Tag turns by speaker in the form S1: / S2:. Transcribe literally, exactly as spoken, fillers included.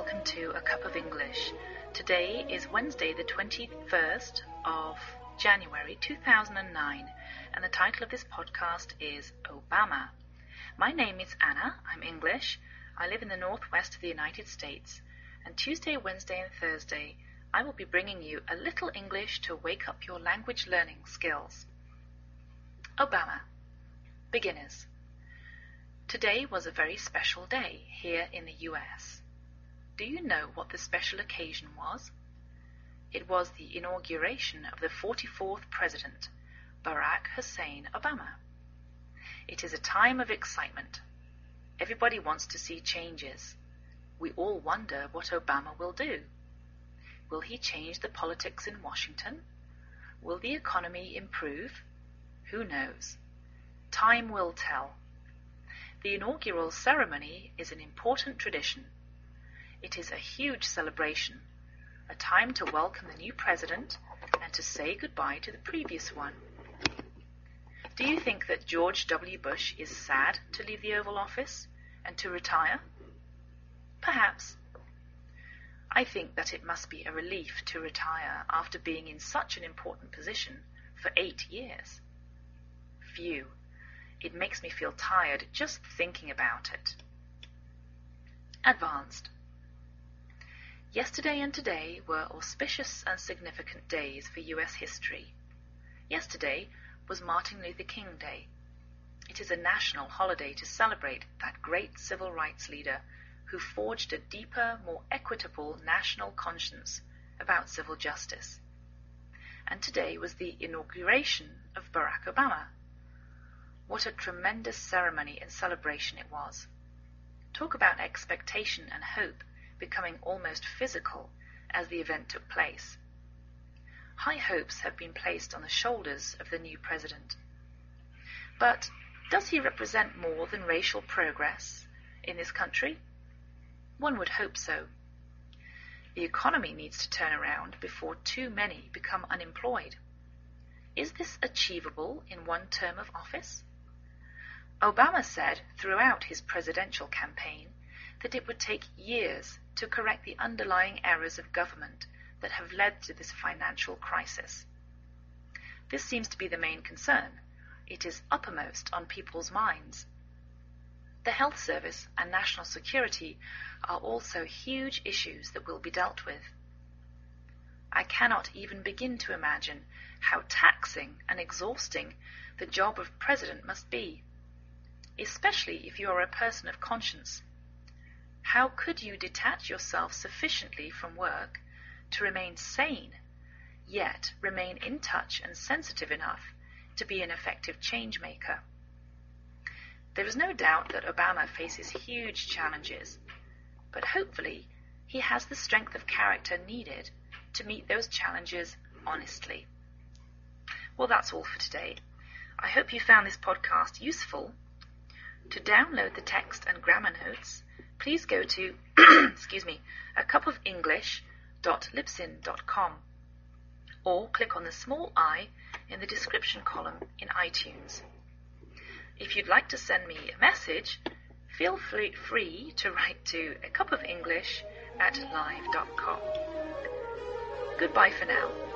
S1: welcome to A Cup of English. Today is Wednesday the twenty-first of January two thousand nine, and the title of this podcast is Obama. My name is Anna, I'm English, I live in the northwest of the United States, and Tuesday, Wednesday and Thursday I will be bringing you a little English to wake up your language learning skills. Obama. Beginners. Today was a very special day here in the U S. Do you know what the special occasion was? It was the inauguration of the forty-fourth President, Barack Hussein Obama. It is a time of excitement. Everybody wants to see changes. We all wonder what Obama will do. Will he change the politics in Washington? Will the economy improve? Who knows? Time will tell. The inaugural ceremony is an important tradition. It is a huge celebration, a time to welcome the new president and to say goodbye to the previous one. Do you think that George W. Bush is sad to leave the Oval Office and to retire? Perhaps. I think that it must be a relief to retire after being in such an important position for eight years. Phew. It makes me feel tired just thinking about it. Advanced. Yesterday and today were auspicious and significant days for U S history. Yesterday was Martin Luther King Day. It is a national holiday to celebrate that great civil rights leader who forged a deeper, more equitable national conscience about civil justice. And today was the inauguration of Barack Obama. What a tremendous ceremony and celebration it was. Talk about expectation and hope becoming almost physical as the event took place. High hopes have been placed on the shoulders of the new president. But does he represent more than racial progress in this country? One would hope so. The economy needs to turn around before too many become unemployed. Is this achievable in one term of office? Obama said throughout his presidential campaign that it would take years to correct the underlying errors of government that have led to this financial crisis. This seems to be the main concern. It is uppermost on people's minds. The health service and national security are also huge issues that will be dealt with. I cannot even begin to imagine how taxing and exhausting the job of president must be, especially if you are a person of conscience. How could you detach yourself sufficiently from work to remain sane, yet remain in touch and sensitive enough to be an effective change maker? There is no doubt that Obama faces huge challenges, but hopefully he has the strength of character needed to meet those challenges honestly. Well, that's all for today. I hope you found this podcast useful. To download the text and grammar notes, please go to excuse me, a cup of english dot libsyn dot com or click on the small I in the description column in iTunes. If you'd like to send me a message, feel free, free to write to a cup of english at live dot com. Goodbye for now.